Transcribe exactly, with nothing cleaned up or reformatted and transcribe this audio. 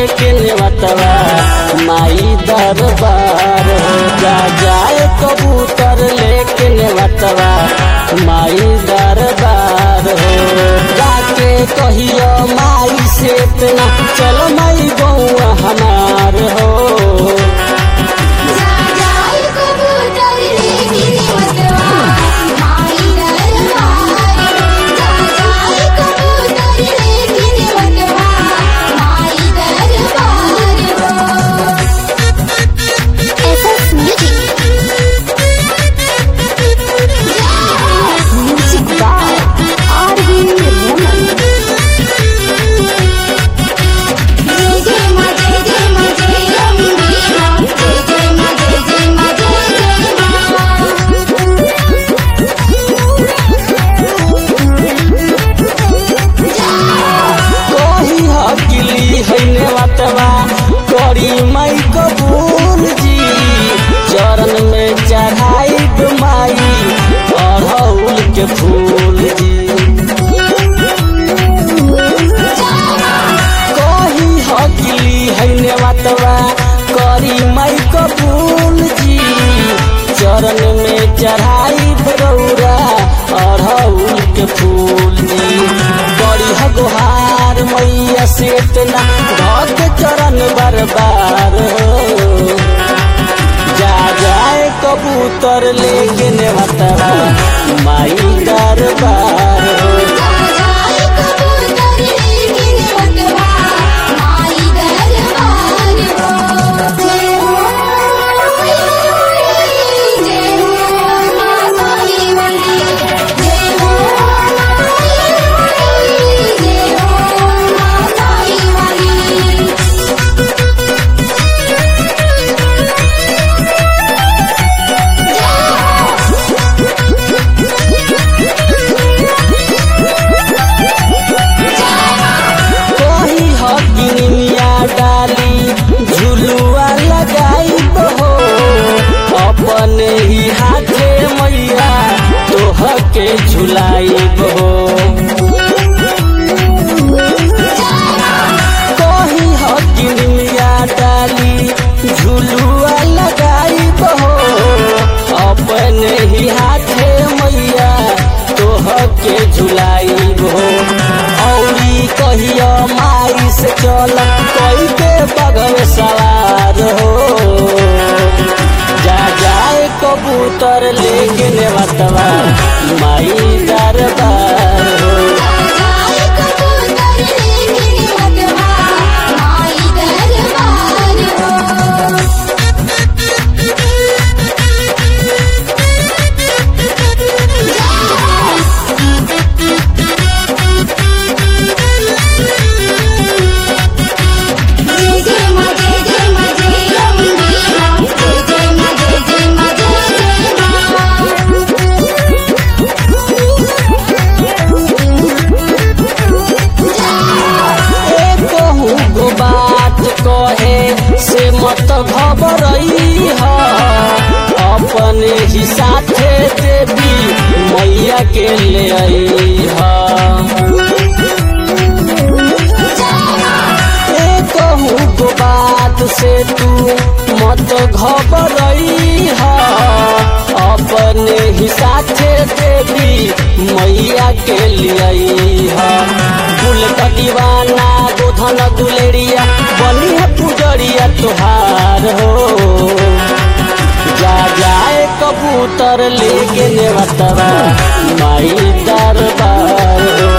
लेके नेवतवा माई दरबार हो। जा जाए कबूतर लेके नेवतवा माई दरबार हो। जाके कहियो माई से इतना चलो माई गौआ हमार हो। करी माई कबूल जी चरण में चढ़ाई माई अड़हुल के फूल जी। कही हकली है नेवतवा करी माई कबूल जी चरण में चढ़ाई बरौरा अड़हुल के फूल जी। बड़ी हगोहार मैया से इतना भक्त चरण बरबार हो। जा जाए कबूतर लेके नेवतवा माई दरबार हो। झुलुआ लगाई हो अपने ही हाथे मैया तोह के झुलाई हो। कही हकिनिया डाली झुलुआ लगाई हो अपने ही हाथे मैया तोह के झुलाई हो। औरी कहियो माई से चल कोई के बगल सवार हो। जा जाए कबूतर लेके नेवतवा माई दरबार हो। से मत घबरई है अपने ही साथे देवी मैया के ले आई है। कहूँ गो बात से तू मत घबरई है अपने ही साथे देवी मैया के ले आई है। फूल का दीवाना गोधन गुलेरिया बनी है पुजरिया तुहार हो। जा जाए कबूतर लेके नेवतवा माई दरबार हो।